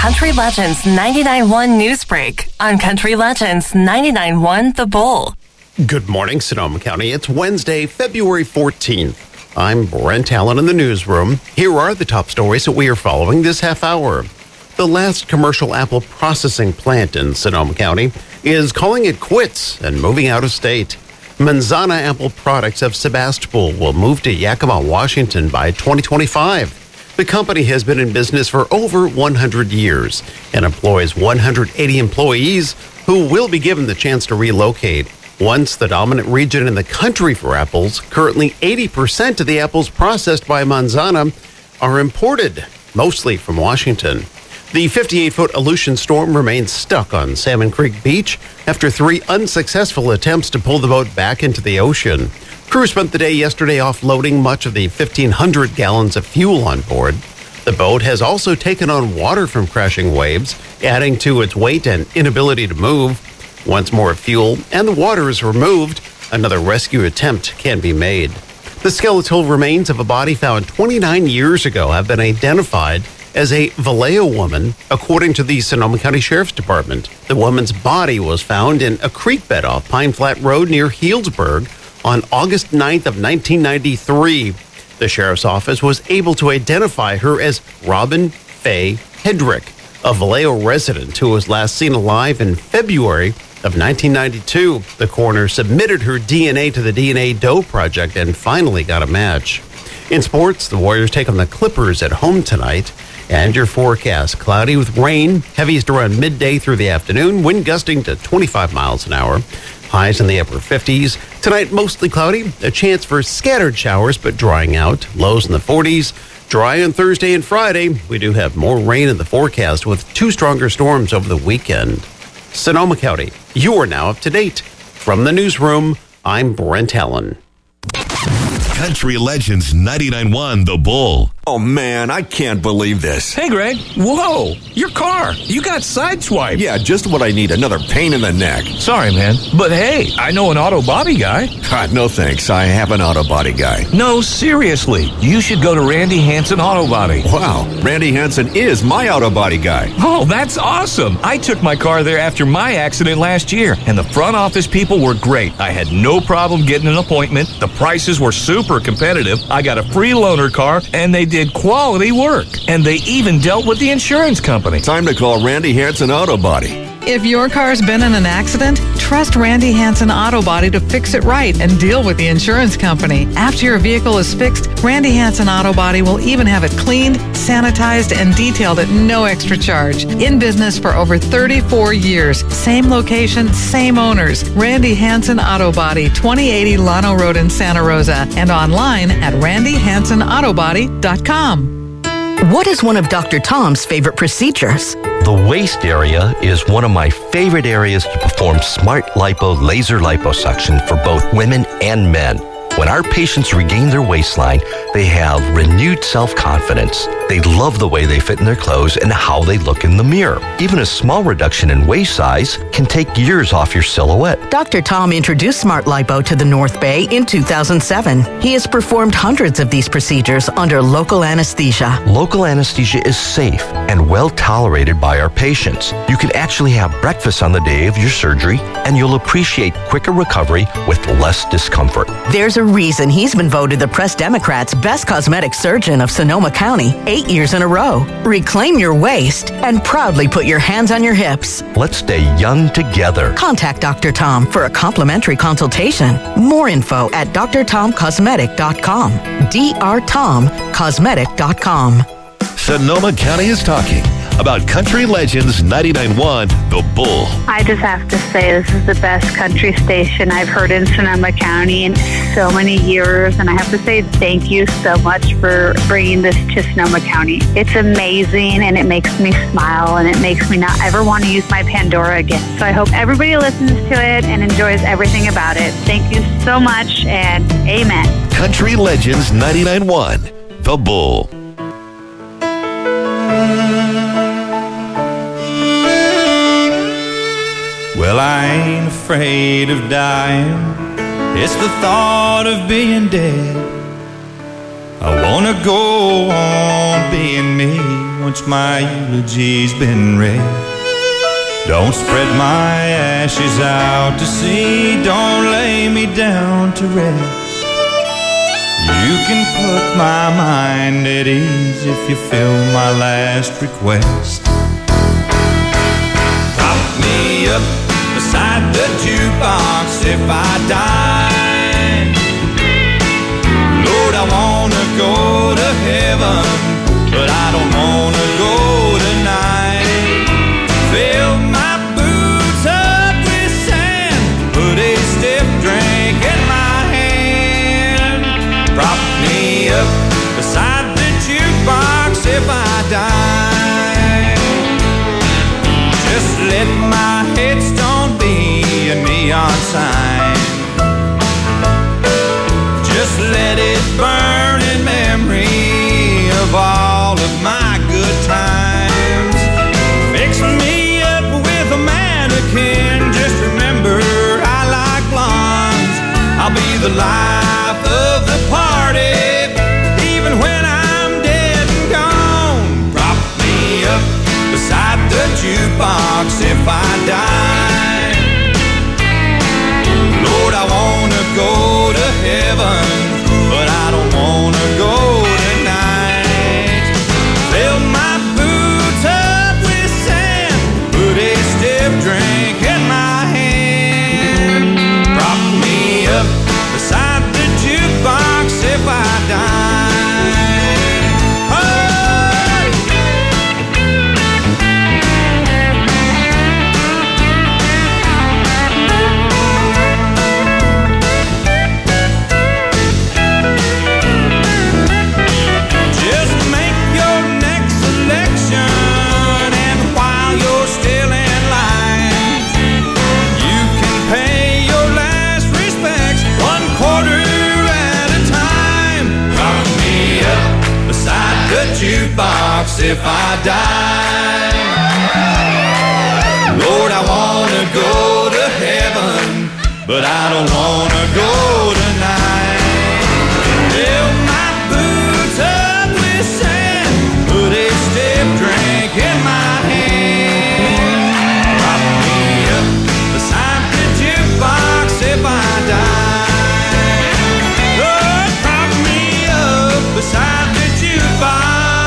Country Legends 99.1 Newsbreak on Country Legends 99.1 The Bull. Good morning, Sonoma County. It's Wednesday, February 14th. I'm Brent Allen in the newsroom. Here are the top stories that we are following this half hour. The last commercial apple processing plant in Sonoma County is calling it quits and moving out of state. Manzana Apple Products of Sebastopol will move to Yakima, Washington by 2025. The company has been in business for over 100 years and employs 180 employees who will be given the chance to relocate. Once the dominant region in the country for apples, currently 80% of the apples processed by Manzana are imported, mostly from Washington. The 58-foot Aleutian storm remains stuck on Salmon Creek Beach after 3 unsuccessful attempts to pull the boat back into the ocean. Crew spent the day yesterday offloading much of the 1,500 gallons of fuel on board. The boat has also taken on water from crashing waves, adding to its weight and inability to move. Once more fuel and the water is removed, another rescue attempt can be made. The skeletal remains of a body found 29 years ago have been identified as a Vallejo woman, according to the Sonoma County Sheriff's Department. The woman's body was found in a creek bed off Pine Flat Road near Healdsburg on August 9th of 1993. The sheriff's office was able to identify her as Robin Faye Hedrick, a Vallejo resident who was last seen alive in February of 1992. The coroner submitted her DNA to the DNA Doe Project and finally got a match. In sports, the Warriors take on the Clippers at home tonight. And your forecast, cloudy with rain, heaviest around midday through the afternoon, wind gusting to 25 miles an hour. Highs in the upper 50s. Tonight, mostly cloudy, a chance for scattered showers, but drying out. Lows in the 40s. Dry on Thursday and Friday. We do have more rain in the forecast with 2 stronger storms over the weekend. Sonoma County, you are now up to date. From the newsroom, I'm Brent Allen. Country Legends 99.1 The Bull. Oh, man, I can't believe this. Hey, Greg. Whoa, your car. You got sideswiped. Yeah, just what I need, another pain in the neck. Sorry, man. But hey, I know an auto body guy. No thanks, I have an auto body guy. No, seriously. You should go to Randy Hansen Auto Body. Wow, Randy Hansen is my auto body guy. Oh, that's awesome. I took my car there after my accident last year, and the front office people were great. I had no problem getting an appointment. The prices were super competitive. I got a free loaner car, and they did quality work. And they even dealt with the insurance company. Time to call Randy Hansen Auto Body. If your car's been in an accident, trust Randy Hansen Auto Body to fix it right and deal with the insurance company. After your vehicle is fixed, Randy Hansen Auto Body will even have it cleaned, sanitized, and detailed at no extra charge. In business for over 34 years. Same location, same owners. Randy Hansen Auto Body, 2080 Llano Road in Santa Rosa, and online at randyhansenautobody.com. What is one of Dr. Tom's favorite procedures? The waist area is one of my favorite areas to perform smart lipo laser liposuction for both women and men. When our patients regain their waistline, they have renewed self-confidence. They love the way they fit in their clothes and how they look in the mirror. Even a small reduction in waist size can take years off your silhouette. Dr. Tom introduced Smart Lipo to the North Bay in 2007. He has performed hundreds of these procedures under local anesthesia. Local anesthesia is safe and well tolerated by our patients. You can actually have breakfast on the day of your surgery, and you'll appreciate quicker recovery with less discomfort. There's a reason he's been voted the Press Democrat's best cosmetic surgeon of Sonoma County 8 years in a row. Reclaim your waist and proudly put your hands on your hips. Let's stay young together. Contact Dr. Tom for a complimentary consultation. More info at drtomcosmetic.com. drtomcosmetic.com. Sonoma County is talking about Country Legends 99.1 The Bull. I just have to say this is the best country station I've heard in Sonoma County in so many years, and I have to say thank you so much for bringing this to Sonoma County. It's amazing, and it makes me smile, and it makes me not ever want to use my Pandora again. So I hope everybody listens to it and enjoys everything about it. Thank you so much, and amen. Country Legends 99.1 The Bull. Well, I ain't afraid of dying. It's the thought of being dead. I wanna go on being me once my eulogy's been read. Don't spread my ashes out to sea, don't lay me down to rest. You can put my mind at ease if you fill my last request. Prop me up beside the jukebox if I die. Lord, I wanna go to heaven, but I don't wanna go tonight. Fill my boots up with sand, put a stiff drink in my hand. Prop me up beside the jukebox if I die. Just let my headstone be a neon sign. Just let it burn in memory of all of my good times. Fix me up with a mannequin, just remember I like blondes. I'll be the life of the party, even when I'm dead and gone. Prop me up beside the jukebox if I die. Lord, I wanna go to heaven, but I don't wanna go tonight. Fill my boots up with sand, put a stiff drink in my hand. Prop me up beside the jukebox if I die. Jukebox if I die. Lord, I wanna go to heaven, but I don't wanna go tonight. Fill my boots up with sand, put a stiff drink in my hand. Prop me up beside the jukebox if I die. Lord, prop me up beside the jukebox.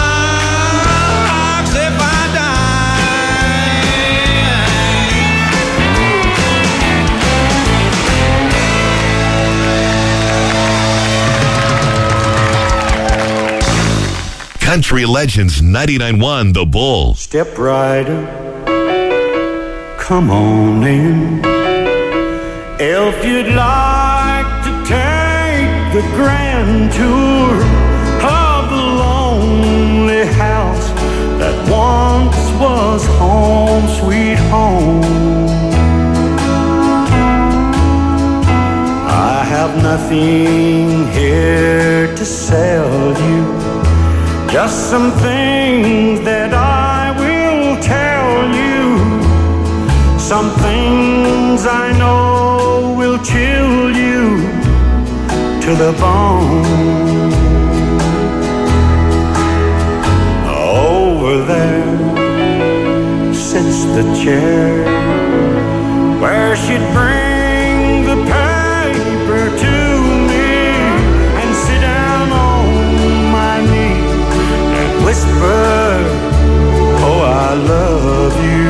Country Legends 99.1 The Bull. Step rider, come on in. If you'd like to take the grand tour of the lonely house that once was home sweet home, I have nothing here to sell you, just some things that I will tell you. Some things I know will chill you to the bone. Over there sits the chair where she'd bring the paper to me and sit down on my knee, whisper, oh, I love you.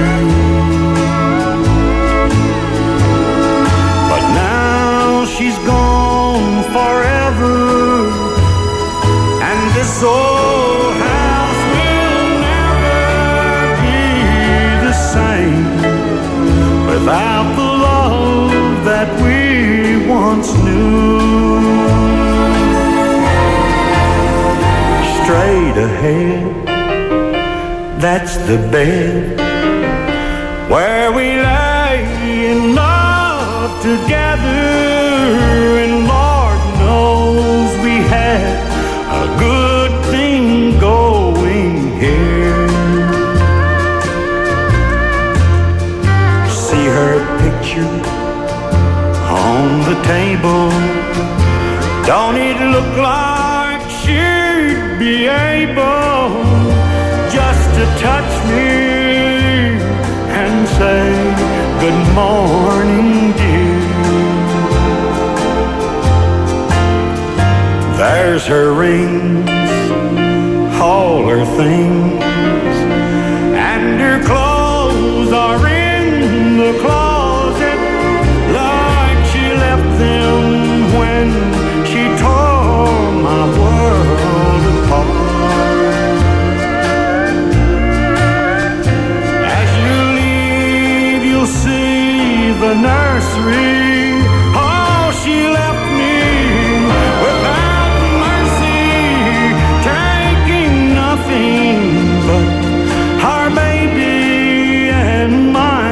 But now she's gone forever, and this old house will never be the same without the love that we once knew. Straight ahead, that's the bed where we lay in love together, and Lord knows we had a good thing going here. See her picture on the table, don't it look like she'd be able just touch me and say good morning, dear. There's her rings, all her things, and her clothes are in the closet like she left them when she tore my world apart. As you leave, you'll see the nursery. Oh, she left me without mercy, taking nothing but our baby and my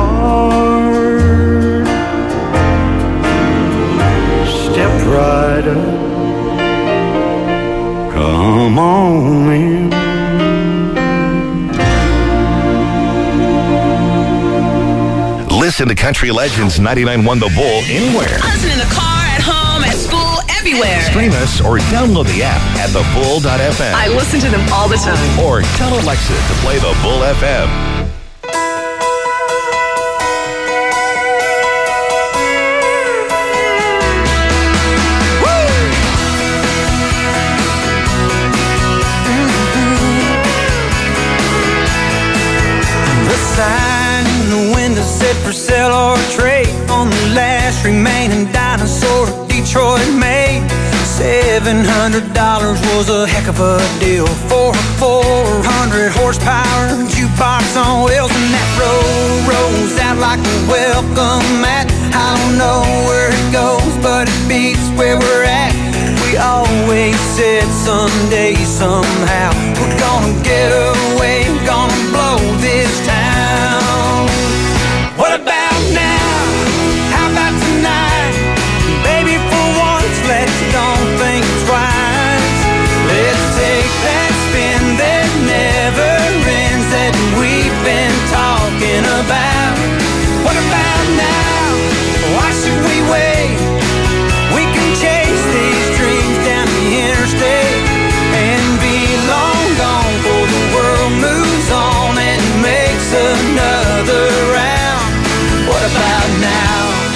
heart. Step right up, come on in. Listen to Country Legends 99.1 The Bull anywhere. Listen in the car, at home, at school, everywhere. Stream us or download the app at thebull.fm. I listen to them all the time. Or tell Alexa to play The Bull FM. The sign in the window said for sale or trade on the last remaining dinosaur Detroit made. $700 was a heck of a deal for a 400 horsepower jukebox on wheels, and that road rolls out like a welcome mat. I don't know where it goes, but it beats where we're at. We always said someday, somehow, we're gonna get away, gonna blow this town. What about now? How about tonight? Baby, for once, let's don't think twice. Let's take that spin that never ends that we've been talking about. What about now? Why should we wait? We can chase these dreams down the interstate and be long gone before the world moves on and makes another round. What about now?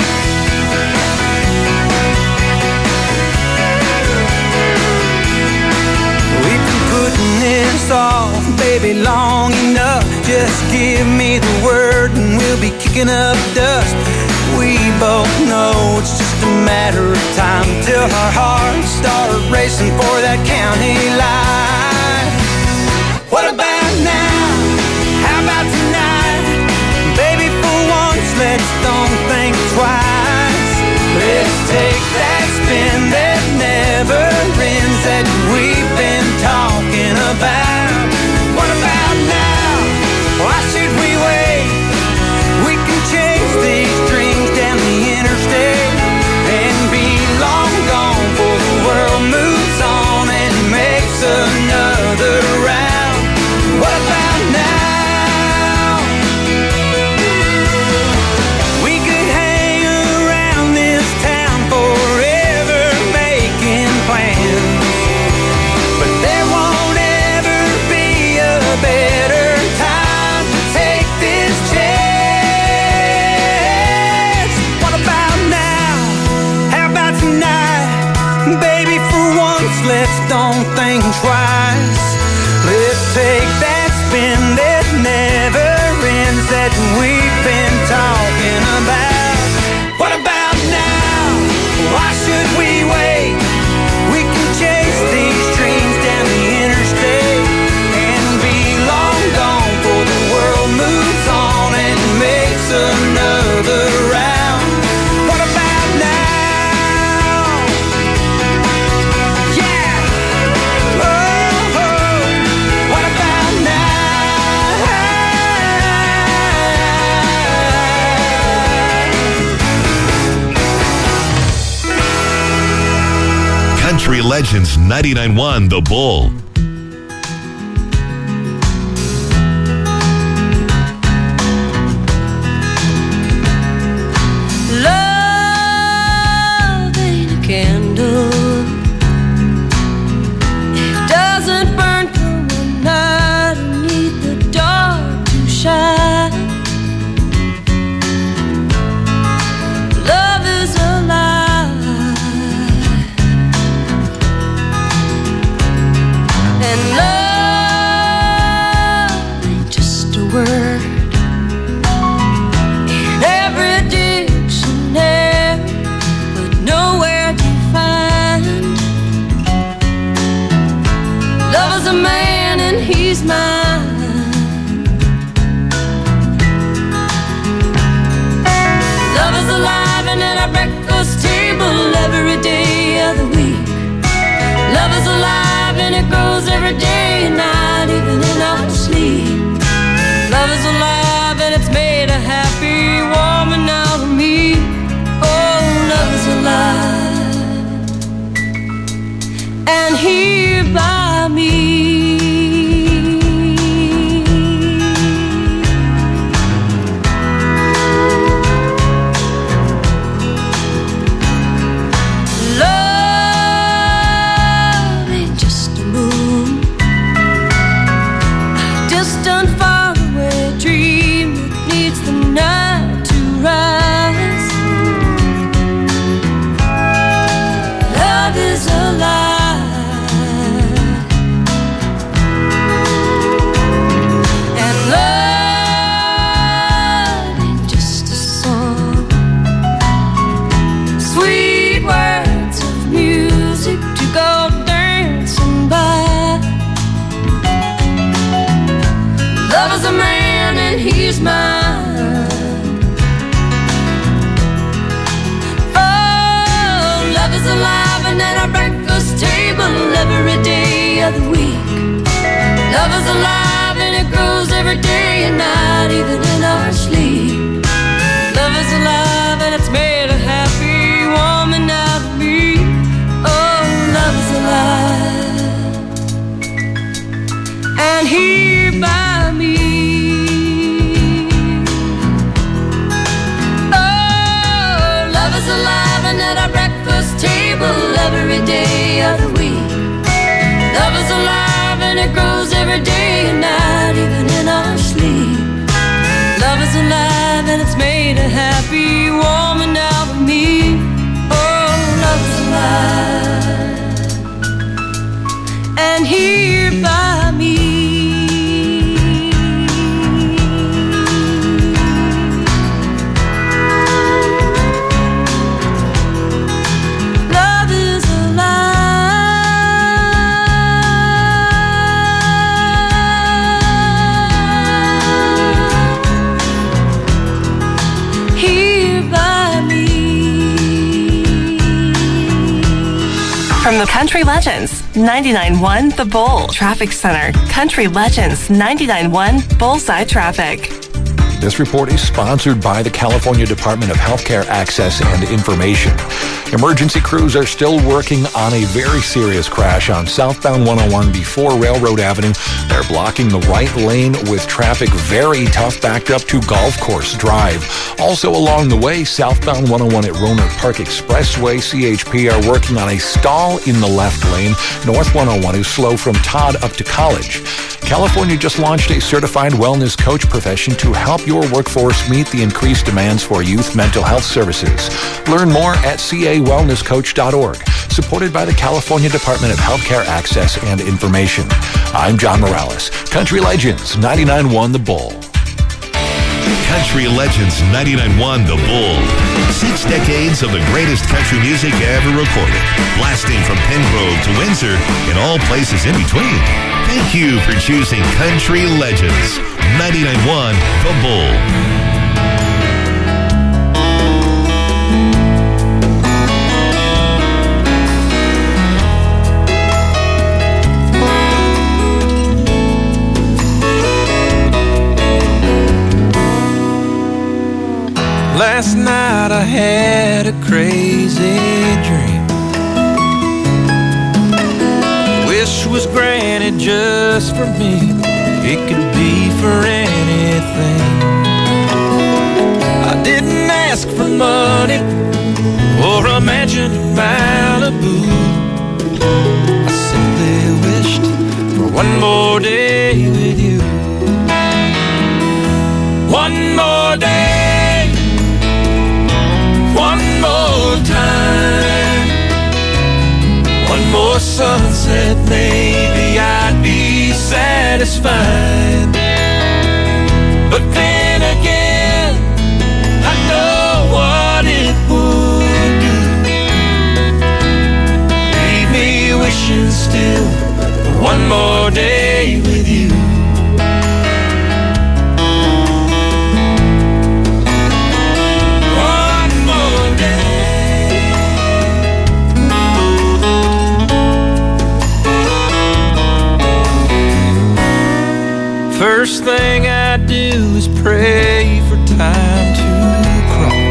We've been putting this off, baby, long enough. Just give me the word and we'll be kicking up dust. We both know it's just a matter of time till our hearts start racing for that county line. What about now? How about tonight? Baby, for once, let's don't think twice. Let's take that spin that never ends that we've been talking about. What about now? Why should we wait? We can chase these dreams down the interstate and be long gone before the world moves on and makes another round. What about now? We could hang around this town forever making plans, but there won't ever be a better time to take this chance. What about now? How about tonight? Baby, for once, let's don't think twice. Let's take that spin that never ends that we've been talking about. What about now? Why should we wait? We can chase these dreams down the interstate and be long gone before the world moves on and makes another round. What about now? Yeah! Oh, oh. What about now? Country Legends 99.1 The Bull. Love ain't a candle. It doesn't burn for one night and need the he's mine. Oh, love is alive and at our breakfast table every day of the week. Love is alive and it grows every day and night, even in our sleep. Love is alive and it's made a happy woman out of me. Oh, love is alive and here by me. Oh, love is alive and at our breakfast table every day of the week. Love is alive and it grows every day and night, even in our sleep. Love is alive and it's made a happy woman out of me. Oh, love is alive and here by me. Love is From the Country Legends 99.1 The Bull Traffic Center. Country Legends 99.1 Bullseye Traffic. This report is sponsored by the California Department of Healthcare Access and Information. Emergency crews are still working on a very serious crash on southbound 101 before Railroad Avenue. They're blocking the right lane with traffic very tough backed up to Golf Course Drive. Also along the way, southbound 101 at Rohnert Park Expressway, CHP are working on a stall in the left lane. North 101 is slow from Todd up to College. California just launched a certified wellness coach profession to help your workforce meet the increased demands for youth mental health services. Learn more at cawellnesscoach.org. Supported by the California Department of Healthcare Access and Information. I'm John Morales. Country Legends 99.1 The Bull. Country Legends 99.1 The Bull. 6 decades of the greatest country music ever recorded. Blasting from Penngrove to Windsor and all places in between. Thank you for choosing Country Legends 99.1 The Bull. Last night I had a crazy dream. Wish was granted just for me. It could be for anything. I didn't ask for money or a mansion in Malibu. I simply wished for one more day with you. One more day, one more time, one more sunset, maybe I'd be satisfied. But then again, I know what it would do. Leave me wishing still for one more day with you. First thing I do is pray for time to crawl.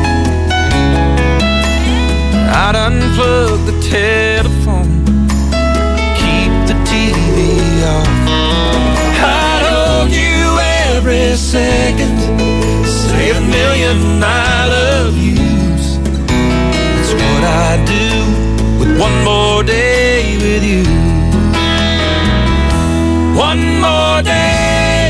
I'd unplug the telephone, keep the TV off. I'd hold you every second, say a million I love yous. That's what I do with one more day with you. One more day,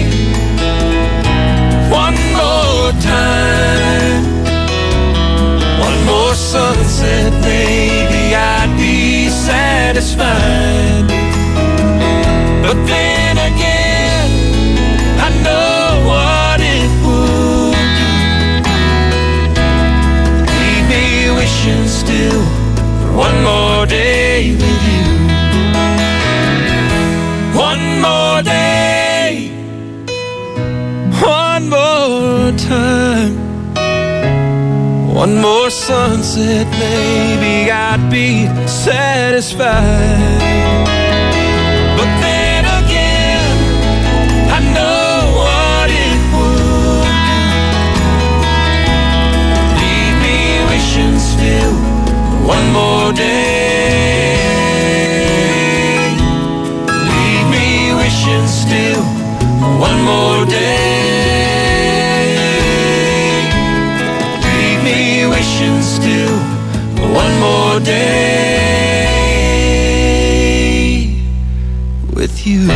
one more time, one more sunset, maybe I'd be satisfied. But then again, I know what it would do. Leave me wishing still for one more day with you. One more day, one sunset, maybe I'd be satisfied. But then again, I know what it would do. Leave me wishing still for one more day. Leave me wishing still for one more day. Wishing still for one more day with you.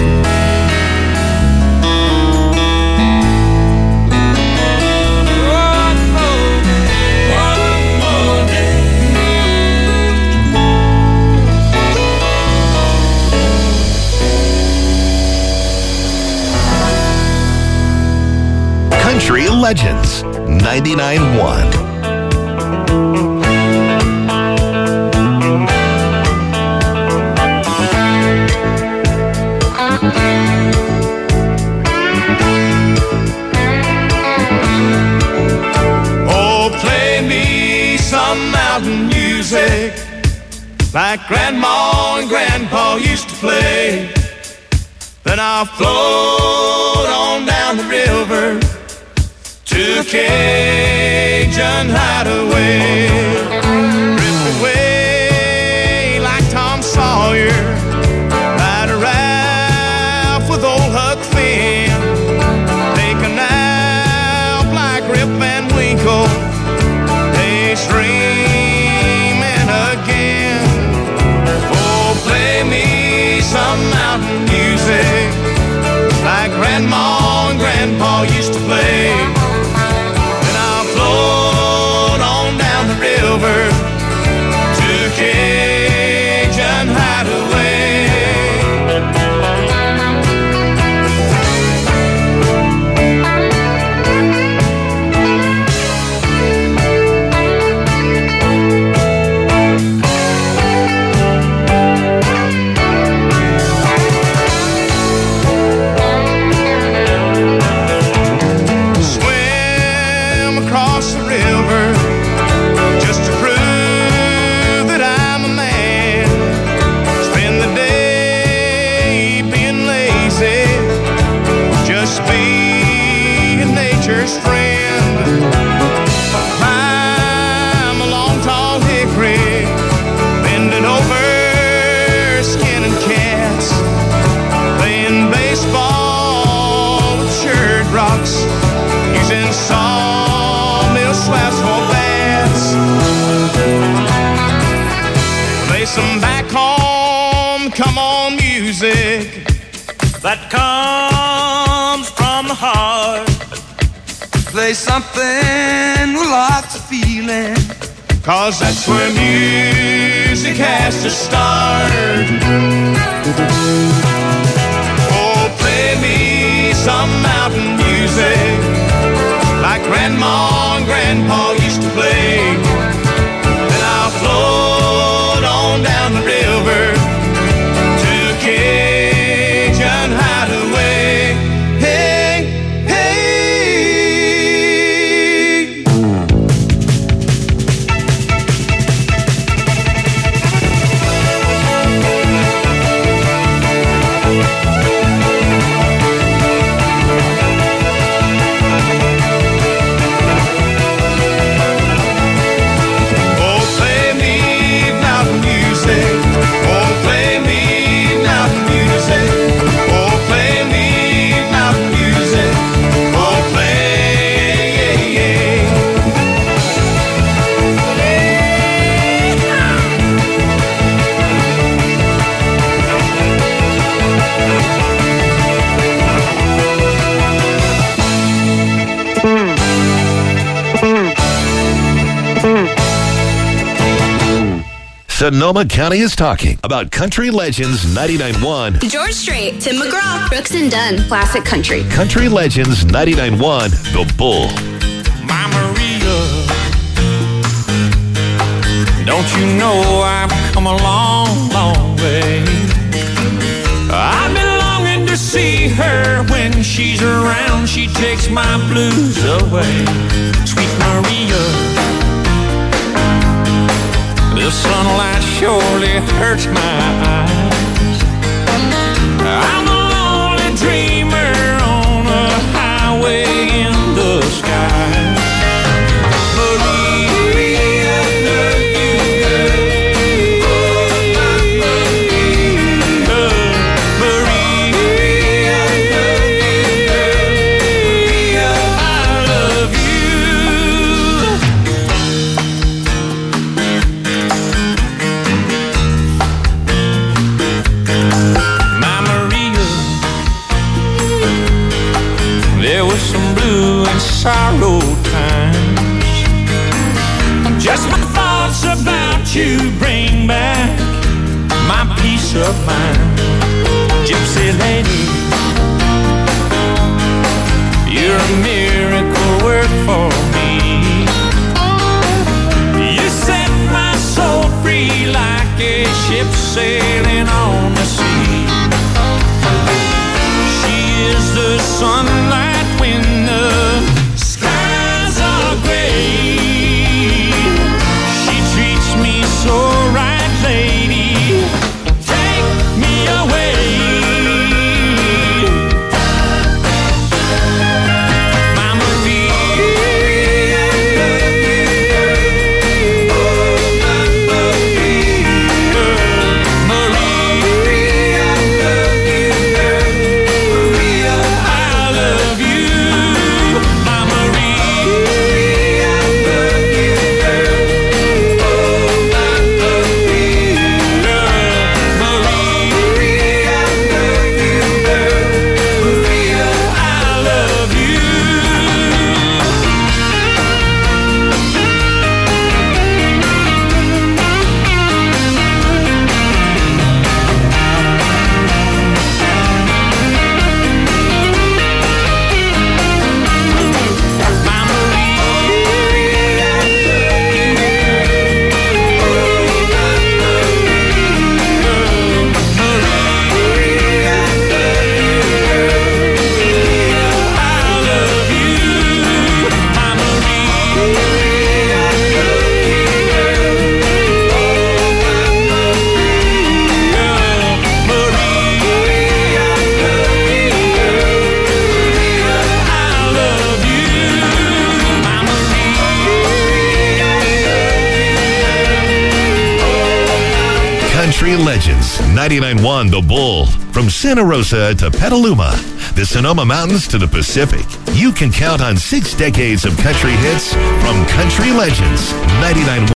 Country Legends 99.1. Like Grandma and Grandpa used to play. Then I'll float on down the river to a Cajun hideaway. Drift away like Tom Sawyer, ride a Ralph with old Huck Finn. Take a nap like Rip Van Winkle, daydreaming again. Play me some mountain music like Grandma and Grandpa used to play. Then I'll float on down the river to Cajun hideaway. Some back home, come on music that comes from the heart. Play something with lots of feeling, 'cause that's where music has to start. Oh, play me some mountain music like Grandma and Grandpa used to play. Then I'll float on down the river to Cajun hideaway. Hey, hey. Sonoma County is talking about Country Legends 99.1. George Strait, Tim McGraw, Brooks and Dunn, Classic Country. Country Legends 99.1, The Bull. My Maria, don't you know I've come a long, long way. I've been longing to see her. When she's around, she takes my blues away. Sweet Maria, surely hurts my eyes. I'm a lonely dreamer on a highway in the sky. Maria, I love you, girl. Maria, I love you, girl. Maria, I love you. My Maria, there was some blue and sorrow times. Just my thoughts about you bring back my peace of mind. Gypsy lady, you're a miracle work for me. You set my soul free like a ship sailing on the sea. She is the sunlight when the skies are gray. She treats me so right, lady. Take me away. My Maria, I love you, girl. My Maria, Maria, I love you, girl. Maria, I love you. My Maria, I love you, girl. My Maria, Maria, I love you, girl. Maria, I love you. Country Legends, 99.1 The Bull. From Santa Rosa to Petaluma, the Sonoma Mountains to the Pacific, you can count on 6 decades of country hits from Country Legends, 99.1